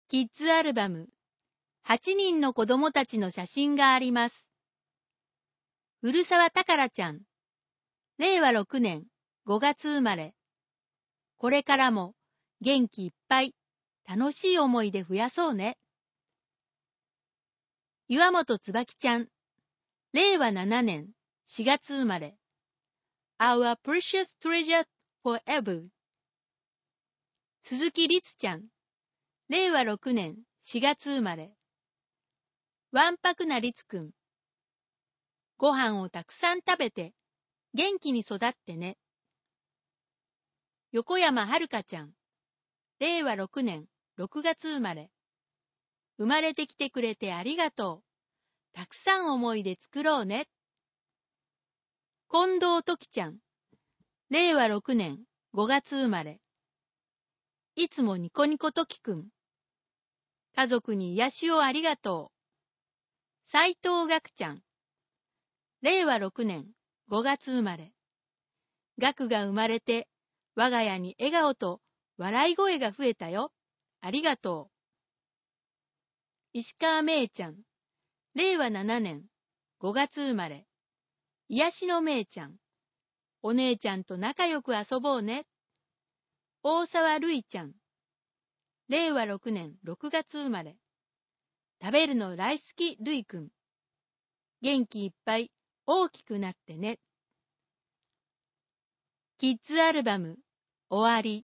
キッズアルバム、8人の子供たちの写真があります。古澤たからちゃん、令和6年5月生まれ。これからも元気いっぱい、楽しい思い出増やそうね。岩本椿ちゃん、令和7年4月生まれ。Our precious treasure forever。鈴木律ちゃん、令和6年4月生まれ。わんぱくな律くん。ご飯をたくさん食べて、元気に育ってね。横山はるかちゃん、令和6年6月生まれ。生まれてきてくれてありがとう。たくさん思い出作ろうね。近藤ときちゃん、令和6年5月生まれ。いつもニコニコときくん。家族に癒しをありがとう。斉藤学ちゃん、令和6年5月生まれ。学が生まれて、我が家に笑顔と笑い声が増えたよ。ありがとう。石川めいちゃん、令和7年5月生まれ。癒しのめいちゃん。お姉ちゃんと仲良く遊ぼうね。大沢るいちゃん。令和6年6月生まれ。食べるの大好きるいくん。元気いっぱい大きくなってね。キッズアルバム終わり。